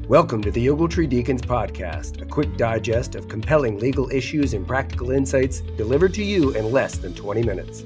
Welcome to the Ogletree Deacons Podcast, a quick digest of compelling legal issues and practical insights delivered to you in less than 20 minutes.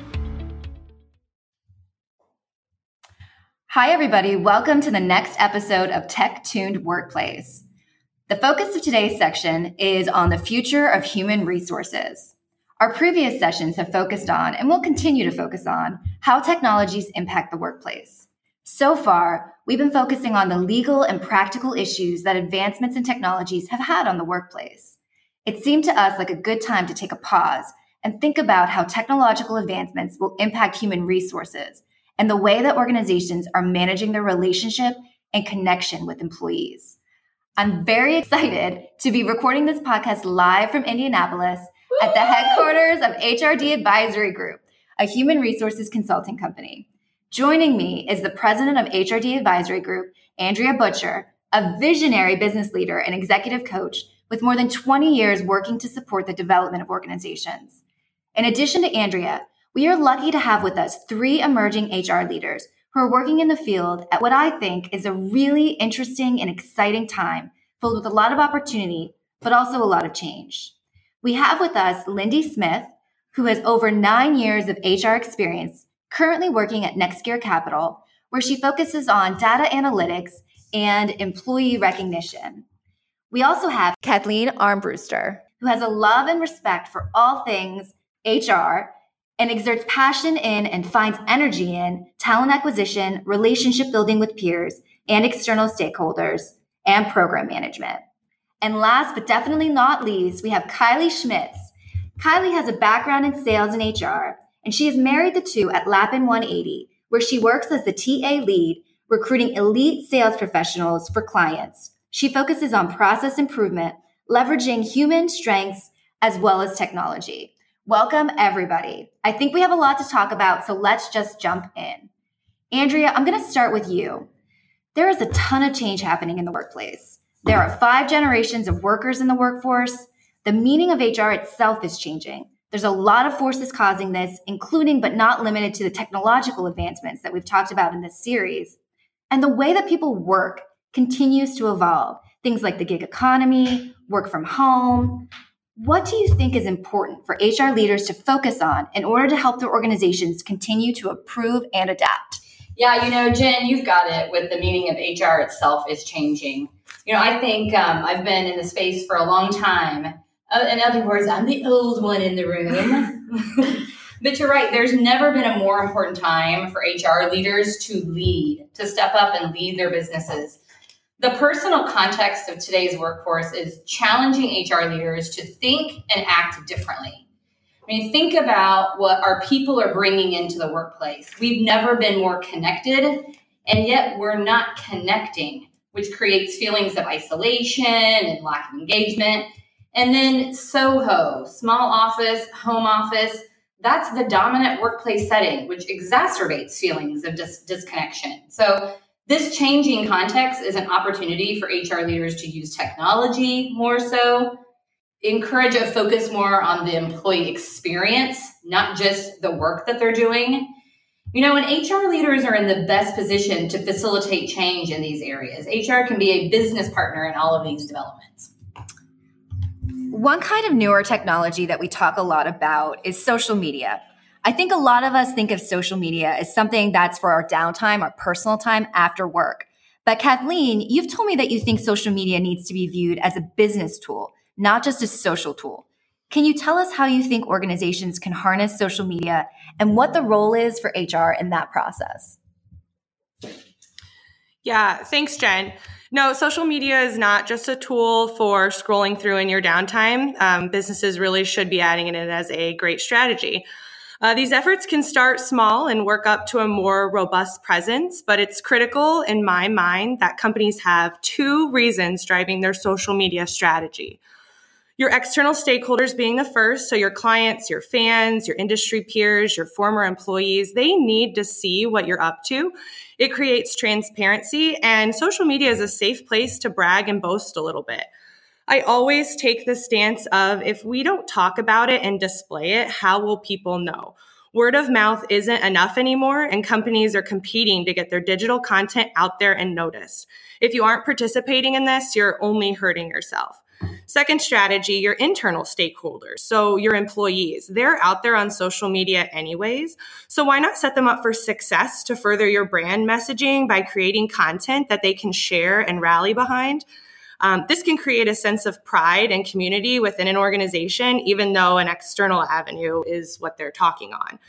Hi, everybody. Welcome to the next episode of Tech Tuned Workplace. The focus of today's section is on the future of human resources. Our previous sessions have focused on, and will continue to focus on, how technologies impact the workplace. So far, we've been focusing on the legal and practical issues that advancements in technologies have had on the workplace. It seemed to us like a good time to take a pause and think about how technological advancements will impact human resources and the way that organizations are managing their relationship and connection with employees. I'm very excited to be recording this podcast live from Indianapolis at the headquarters of HRD Advisory Group, a human resources consulting company. Joining me is the president of HRD Advisory Group, Andrea Butcher, a visionary business leader and executive coach with more than 20 years working to support the development of organizations. In addition to Andrea, we are lucky to have with us 3 emerging HR leaders who are working in the field at what I think is a really interesting and exciting time filled with a lot of opportunity, but also a lot of change. We have with us Lindy Smith, who has over 9 years of HR experience, currently working at NextGear Capital, where she focuses on data analytics and employee recognition. We also have Kathleen Armbruster, who has a love and respect for all things HR and exerts passion in and finds energy in talent acquisition, relationship building with peers and external stakeholders, and program management. And last but definitely not least, we have Kylie Schmitz. Kylie has a background in sales and HR, and she is married to 2 at Lapin 180, where she works as the TA lead, recruiting elite sales professionals for clients. She focuses on process improvement, leveraging human strengths as well as technology. Welcome, everybody. I think we have a lot to talk about, so let's just jump in. Andrea, I'm going to start with you. There is a ton of change happening in the workplace. There are 5 generations of workers in the workforce. The meaning of HR itself is changing. There's a lot of forces causing this, including but not limited to the technological advancements that we've talked about in this series. And the way that people work continues to evolve. Things like the gig economy, work from home. What do you think is important for HR leaders to focus on in order to help their organizations continue to improve and adapt? Yeah, Jen, you've got it with the meaning of HR itself is changing. I think I've been in the space for a long time. In other words, I'm the old one in the room. But you're right. There's never been a more important time for HR leaders to lead, to step up and lead their businesses. The personal context of today's workforce is challenging HR leaders to think and act differently. Think about what our people are bringing into the workplace. We've never been more connected, and yet we're not connecting, which creates feelings of isolation and lack of engagement. And then SOHO, small office, home office, that's the dominant workplace setting, which exacerbates feelings of disconnection. So this changing context is an opportunity for HR leaders to use technology more so, encourage a focus more on the employee experience, not just the work that they're doing. And HR leaders are in the best position to facilitate change in these areas. HR can be a business partner in all of these developments. One kind of newer technology that we talk a lot about is social media. I think a lot of us think of social media as something that's for our downtime, our personal time after work. But Kathleen, you've told me that you think social media needs to be viewed as a business tool, not just a social tool. Can you tell us how you think organizations can harness social media and what the role is for HR in that process? Yeah, thanks, Jen. No, social media is not just a tool for scrolling through in your downtime. Businesses really should be adding it in as a great strategy. These efforts can start small and work up to a more robust presence, but it's critical in my mind that companies have 2 reasons driving their social media strategy. Your external stakeholders being the first, so your clients, your fans, your industry peers, your former employees, they need to see what you're up to. It creates transparency, and social media is a safe place to brag and boast a little bit. I always take the stance of if we don't talk about it and display it, how will people know? Word of mouth isn't enough anymore, and companies are competing to get their digital content out there and noticed. If you aren't participating in this, you're only hurting yourself. Second strategy, your internal stakeholders. So your employees, they're out there on social media anyways. So why not set them up for success to further your brand messaging by creating content that they can share and rally behind? This can create a sense of pride and community within an organization, even though an external avenue is what they're talking on.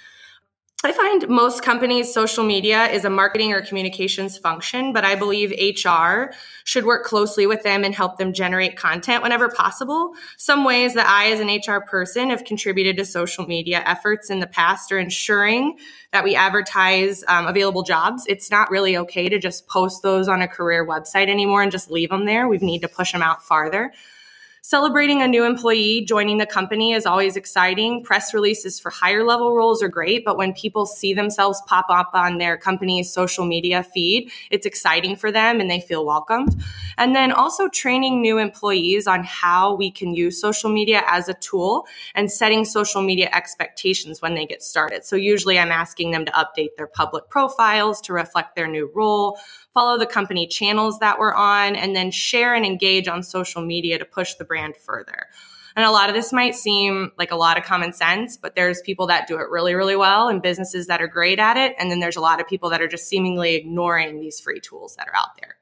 I find most companies' social media is a marketing or communications function, but I believe HR should work closely with them and help them generate content whenever possible. Some ways that I, as an HR person, have contributed to social media efforts in the past are ensuring that we advertise available jobs. It's not really okay to just post those on a career website anymore and just leave them there. We need to push them out farther. Celebrating a new employee joining the company is always exciting. Press releases for higher level roles are great, but when people see themselves pop up on their company's social media feed, it's exciting for them and they feel welcomed. And then also training new employees on how we can use social media as a tool and setting social media expectations when they get started. So usually I'm asking them to update their public profiles to reflect their new role, follow the company channels that we're on, and then share and engage on social media to push the brand further. And a lot of this might seem like a lot of common sense, but there's people that do it really, really well and businesses that are great at it. And then there's a lot of people that are just seemingly ignoring these free tools that are out there.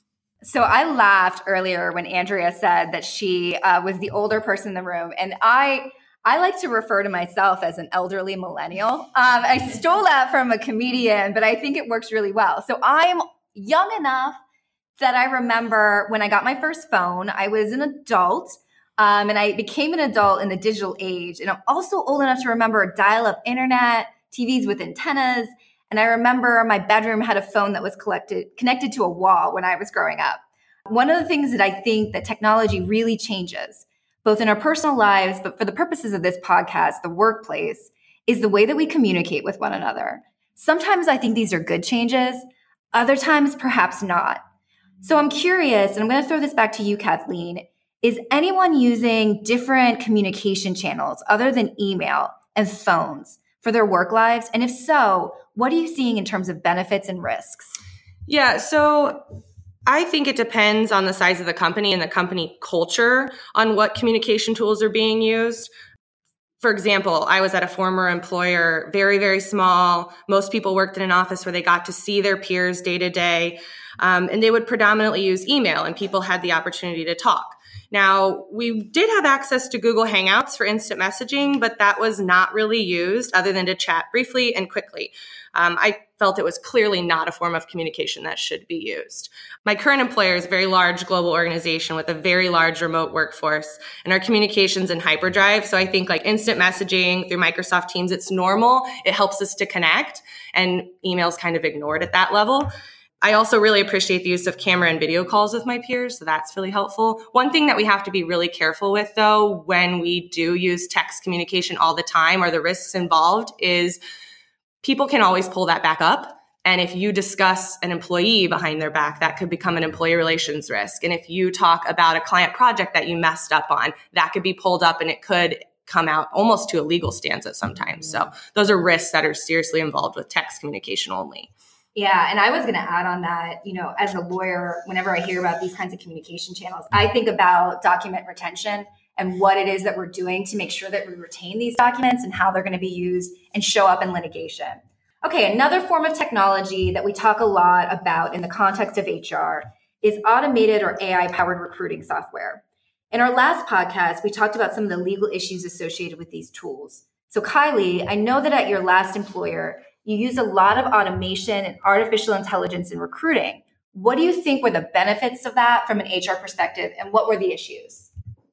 So I laughed earlier when Andrea said that she was the older person in the room. And I like to refer to myself as an elderly millennial. I stole that from a comedian, but I think it works really well. So I'm young enough that I remember when I got my first phone, I was an adult, and I became an adult in the digital age. And I'm also old enough to remember dial-up internet, TVs with antennas. And I remember my bedroom had a phone that was connected to a wall when I was growing up. One of the things that I think that technology really changes, both in our personal lives, but for the purposes of this podcast, the workplace, is the way that we communicate with one another. Sometimes I think these are good changes. Other times, perhaps not. So I'm curious, and I'm going to throw this back to you, Kathleen. Is anyone using different communication channels other than email and phones for their work lives? And if so, what are you seeing in terms of benefits and risks? Yeah, so I think it depends on the size of the company and the company culture on what communication tools are being used. For example, I was at a former employer, very, very small. Most people worked in an office where they got to see their peers day to day, and they would predominantly use email, and people had the opportunity to talk. Now, we did have access to Google Hangouts for instant messaging, but that was not really used other than to chat briefly and quickly. I felt it was clearly not a form of communication that should be used. My current employer is a very large global organization with a very large remote workforce, and our communications in hyperdrive. So I think like instant messaging through Microsoft Teams, it's normal. It helps us to connect, and email's kind of ignored at that level. I also really appreciate the use of camera and video calls with my peers, so that's really helpful. One thing that we have to be really careful with, though, when we do use text communication all the time or the risks involved is people can always pull that back up. And if you discuss an employee behind their back, that could become an employee relations risk. And if you talk about a client project that you messed up on, that could be pulled up and it could come out almost to a legal stance at sometimes. So those are risks that are seriously involved with text communication only. Yeah. And I was going to add on that, as a lawyer, whenever I hear about these kinds of communication channels, I think about document retention and what it is that we're doing to make sure that we retain these documents and how they're going to be used and show up in litigation. Okay. Another form of technology that we talk a lot about in the context of HR is automated or AI-powered recruiting software. In our last podcast, we talked about some of the legal issues associated with these tools. So Kylie, I know that at your last employer, you use a lot of automation and artificial intelligence in recruiting. What do you think were the benefits of that from an HR perspective, and what were the issues?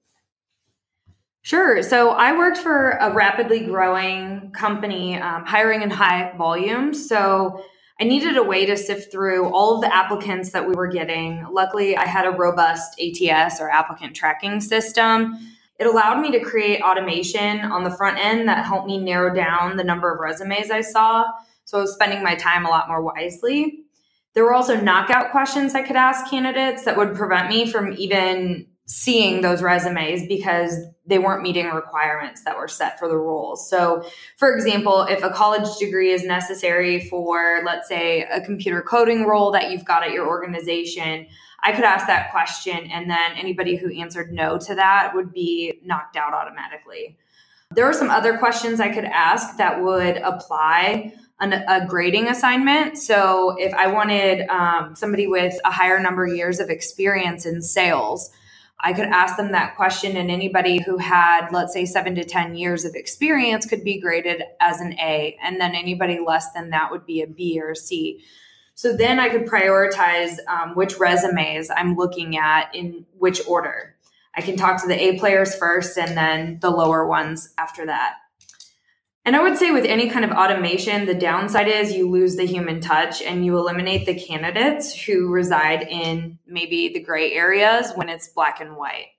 Sure. So I worked for a rapidly growing company, hiring in high volumes. So I needed a way to sift through all of the applicants that we were getting. Luckily, I had a robust ATS or applicant tracking system. It allowed me to create automation on the front end that helped me narrow down the number of resumes I saw. So I was spending my time a lot more wisely. There were also knockout questions I could ask candidates that would prevent me from even seeing those resumes because they weren't meeting requirements that were set for the roles. So, for example, if a college degree is necessary for, let's say, a computer coding role that you've got at your organization, I could ask that question, and then anybody who answered no to that would be knocked out automatically. There are some other questions I could ask that would apply a grading assignment. So if I wanted somebody with a higher number of years of experience in sales, I could ask them that question, and anybody who had, let's say, 7 to 10 years of experience could be graded as an A, and then anybody less than that would be a B or a C. So then I could prioritize which resumes I'm looking at in which order. I can talk to the A players first and then the lower ones after that. And I would say with any kind of automation, the downside is you lose the human touch and you eliminate the candidates who reside in maybe the gray areas when it's black and white.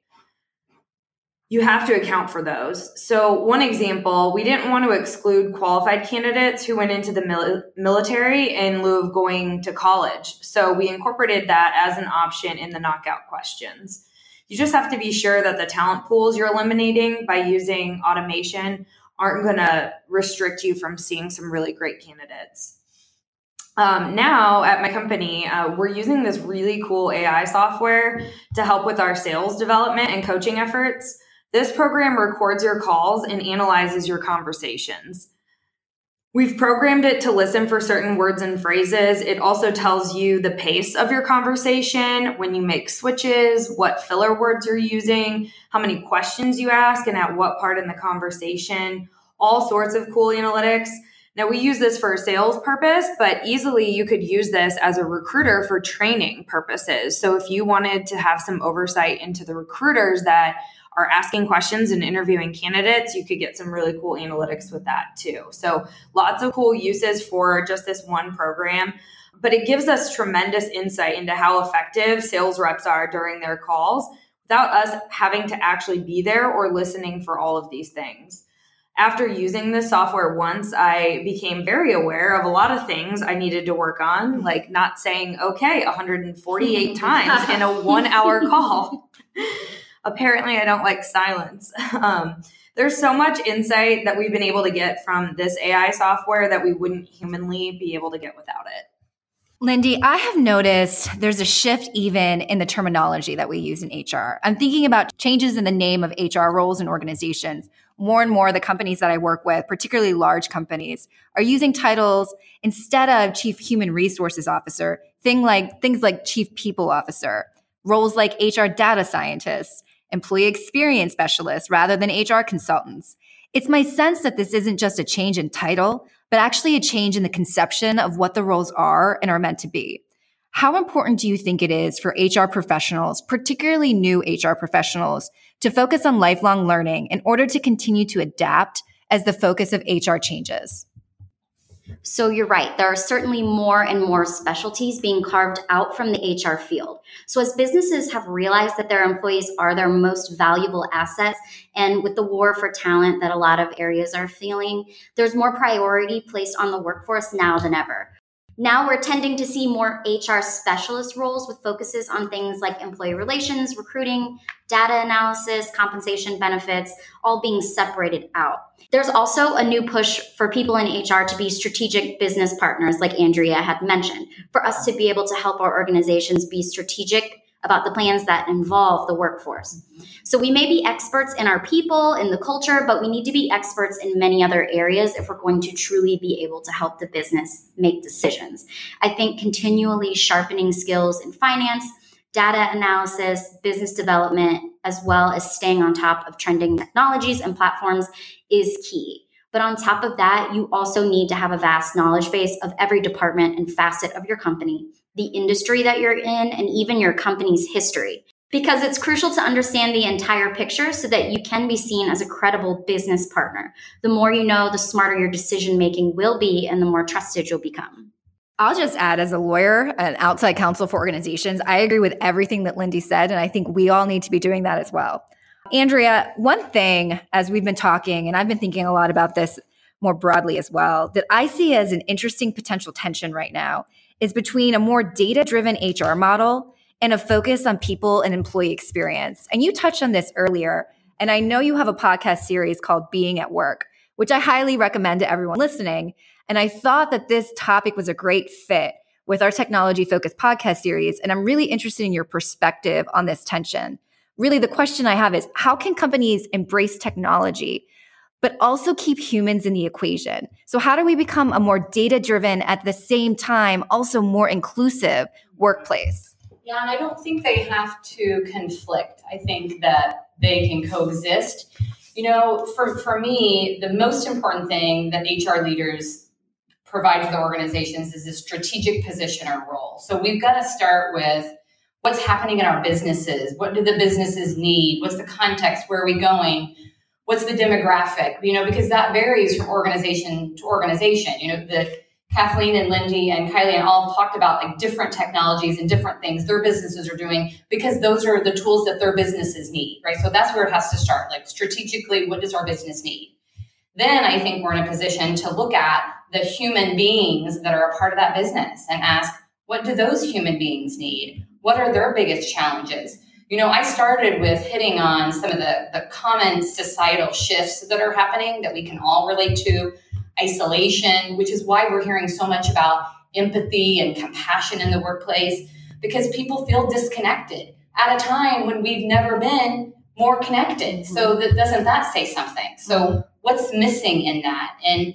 You have to account for those. So one example, we didn't want to exclude qualified candidates who went into the military in lieu of going to college. So we incorporated that as an option in the knockout questions. You just have to be sure that the talent pools you're eliminating by using automation aren't going to restrict you from seeing some really great candidates. Now at my company, we're using this really cool AI software to help with our sales development and coaching efforts. This program records your calls and analyzes your conversations. We've programmed it to listen for certain words and phrases. It also tells you the pace of your conversation, when you make switches, what filler words you're using, how many questions you ask, and at what part in the conversation, all sorts of cool analytics. Now, we use this for a sales purpose, but easily you could use this as a recruiter for training purposes. So if you wanted to have some oversight into the recruiters that are asking questions and interviewing candidates, you could get some really cool analytics with that too. So lots of cool uses for just this one program, but it gives us tremendous insight into how effective sales reps are during their calls without us having to actually be there or listening for all of these things. After using this software once, I became very aware of a lot of things I needed to work on, like not saying okay 148 times in a 1 hour call. Apparently, I don't like silence. There's so much insight that we've been able to get from this AI software that we wouldn't humanly be able to get without it. Lindy, I have noticed there's a shift even in the terminology that we use in HR. I'm thinking about changes in the name of HR roles and organizations. More and more, the companies that I work with, particularly large companies, are using titles instead of Chief Human Resources Officer, things like Chief People Officer, roles like HR Data Scientists, Employee Experience Specialists, rather than HR Consultants. It's my sense that this isn't just a change in title, but actually a change in the conception of what the roles are and are meant to be. How important do you think it is for HR professionals, particularly new HR professionals, to focus on lifelong learning in order to continue to adapt as the focus of HR changes? So you're right. There are certainly more and more specialties being carved out from the HR field. So as businesses have realized that their employees are their most valuable assets, and with the war for talent that a lot of areas are feeling, there's more priority placed on the workforce now than ever. Now we're tending to see more HR specialist roles with focuses on things like employee relations, recruiting, data analysis, compensation, benefits, all being separated out. There's also a new push for people in HR to be strategic business partners, like Andrea had mentioned, for us to be able to help our organizations be strategic about the plans that involve the workforce. So we may be experts in our people, in the culture, but we need to be experts in many other areas if we're going to truly be able to help the business make decisions. I think continually sharpening skills in finance, data analysis, business development, as well as staying on top of trending technologies and platforms is key. But on top of that, you also need to have a vast knowledge base of every department and facet of your company, the industry that you're in, and even your company's history. Because it's crucial to understand the entire picture so that you can be seen as a credible business partner. The more you know, the smarter your decision-making will be and the more trusted you'll become. I'll just add, as a lawyer and outside counsel for organizations, I agree with everything that Lindy said, and I think we all need to be doing that as well. Andrea, one thing, as we've been talking, and I've been thinking a lot about this more broadly as well, that I see as an interesting potential tension right now is between a more data-driven HR model and a focus on people and employee experience. And you touched on this earlier, and I know you have a podcast series called Being at Work, which I highly recommend to everyone listening. And I thought that this topic was a great fit with our technology-focused podcast series, and I'm really interested in your perspective on this tension. Really, the question I have is, how can companies embrace technology, but also keep humans in the equation? So how do we become a more data-driven, at the same time, also more inclusive workplace? Yeah, and I don't think they have to conflict. I think that they can coexist. For me, the most important thing that HR leaders provide to the organizations is a strategic position or role. So we've got to start with what's happening in our businesses. What do the businesses need? What's the context? Where are we going? What's the demographic? Because that varies from organization to organization. The Kathleen and Lindy and Kylie and all talked about like different technologies and different things their businesses are doing, because those are the tools that their businesses need, right? So that's where it has to start. Like strategically, what does our business need? Then I think we're in a position to look at the human beings that are a part of that business and ask, what do those human beings need? What are their biggest challenges? I started with hitting on some of the common societal shifts that are happening that we can all relate to. Isolation, which is why we're hearing so much about empathy and compassion in the workplace, because people feel disconnected at a time when we've never been more connected. So doesn't that say something? So what's missing in that? And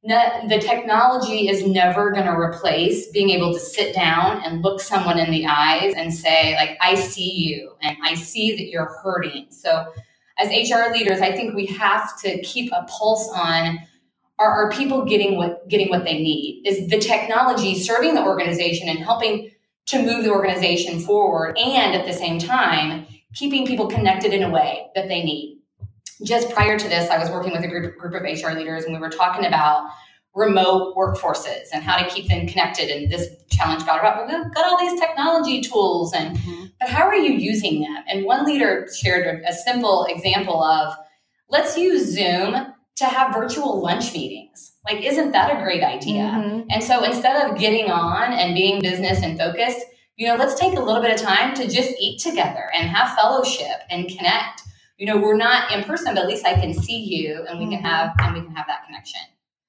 the technology is never going to replace being able to sit down and look someone in the eyes and say, like, I see you and I see that you're hurting. So as HR leaders, I think we have to keep a pulse on, are people getting what they need? Is the technology serving the organization and helping to move the organization forward, and at the same time, keeping people connected in a way that they need? Just prior to this, I was working with a group of HR leaders, and we were talking about remote workforces and how to keep them connected. And this challenge got about, we've got all these technology tools, but how are you using them? And one leader shared a simple example of, let's use Zoom to have virtual lunch meetings. Like, isn't that a great idea? And so instead of getting on and being business and focused, let's take a little bit of time to just eat together and have fellowship and connect. We're not in person, but at least I can see you and we can have that connection.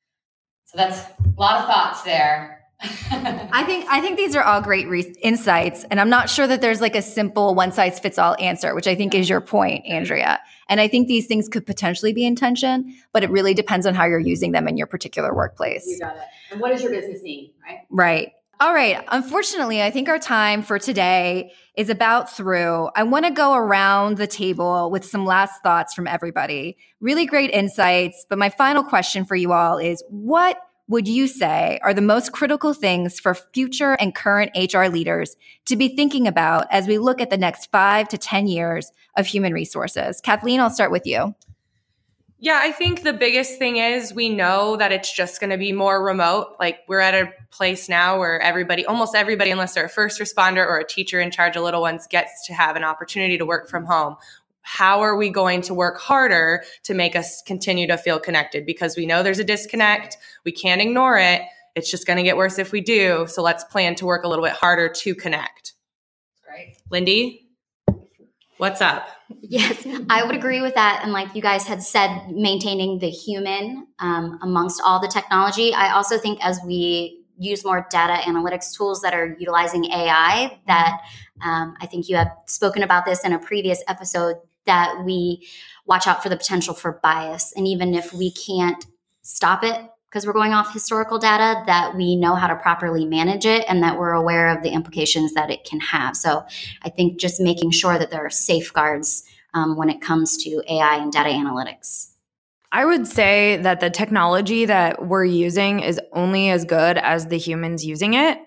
So that's a lot of thoughts there. I think these are all great insights, and I'm not sure that there's like a simple one-size-fits-all answer, which I think is your point, Andrea. And I think these things could potentially be in tension, but it really depends on how you're using them in your particular workplace. You got it. And what does your business need, right? Right. All right. Unfortunately, I think our time for today is about through. I want to go around the table with some last thoughts from everybody. Really great insights. But my final question for you all is, what would you say are the most critical things for future and current HR leaders to be thinking about as we look at the next 5 to 10 years of human resources? Kathleen, I'll start with you. Yeah, I think the biggest thing is we know that it's just going to be more remote. Like, we're at a place now where almost everybody, unless they're a first responder or a teacher in charge of little ones, gets to have an opportunity to work from home. How are we going to work harder to make us continue to feel connected? Because we know there's a disconnect. We can't ignore it. It's just going to get worse if we do. So let's plan to work a little bit harder to connect. Great. Lindy, what's up? Yes, I would agree with that. And like you guys had said, maintaining the human amongst all the technology. I also think as we use more data analytics tools that are utilizing AI, that I think you have spoken about this in a previous episode, that we watch out for the potential for bias. And even if we can't stop it because we're going off historical data, that we know how to properly manage it and that we're aware of the implications that it can have. So I think just making sure that there are safeguards when it comes to AI and data analytics. I would say that the technology that we're using is only as good as the humans using it.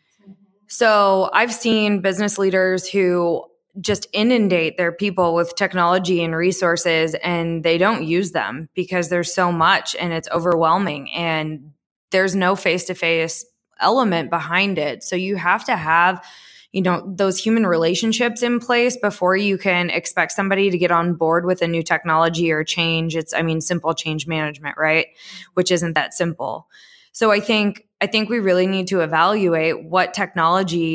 So I've seen business leaders who just inundate their people with technology and resources, and they don't use them because there's so much and it's overwhelming and there's no face-to-face element behind it. So you have to have, those human relationships in place before you can expect somebody to get on board with a new technology or change. Simple change management, right? Which isn't that simple. So I think we really need to evaluate what technology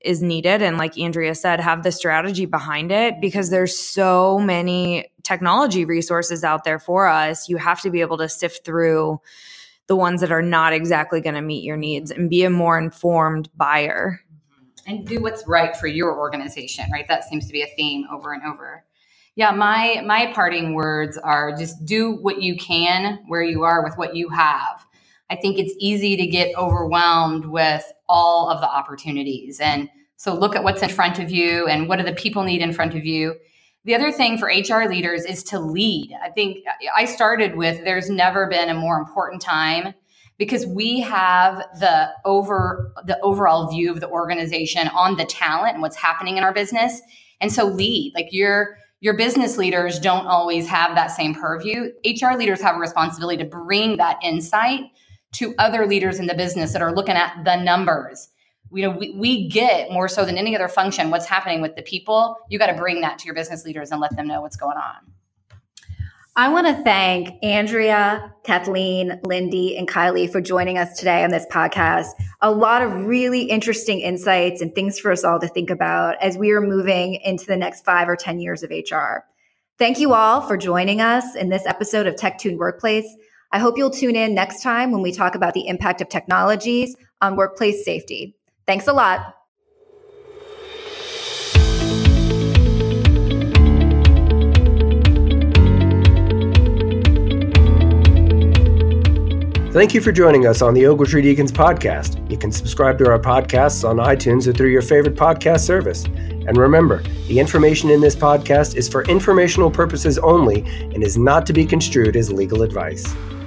is needed. And like Andrea said, have the strategy behind it, because there's so many technology resources out there for us. You have to be able to sift through the ones that are not exactly going to meet your needs and be a more informed buyer. And do what's right for your organization, right? That seems to be a theme over and over. Yeah, my parting words are just do what you can where you are with what you have. I think it's easy to get overwhelmed with all of the opportunities. And so look at what's in front of you and what do the people need in front of you. The other thing for HR leaders is to lead. I think I started with there's never been a more important time, because we have the overall view of the organization on the talent and what's happening in our business. And so lead. Like your business leaders don't always have that same purview. HR leaders have a responsibility to bring that insight to other leaders in the business that are looking at the numbers. We get more so than any other function what's happening with the people. You got to bring that to your business leaders and let them know what's going on. I want to thank Andrea, Kathleen, Lindy, and Kylie for joining us today on this podcast. A lot of really interesting insights and things for us all to think about as we are moving into the next 5 or 10 years of HR. Thank you all for joining us in this episode of Tech Tuned Workplace. I hope you'll tune in next time when we talk about the impact of technologies on workplace safety. Thanks a lot. Thank you for joining us on the Ogletree Deacons podcast. You can subscribe to our podcasts on iTunes or through your favorite podcast service. And remember, the information in this podcast is for informational purposes only and is not to be construed as legal advice.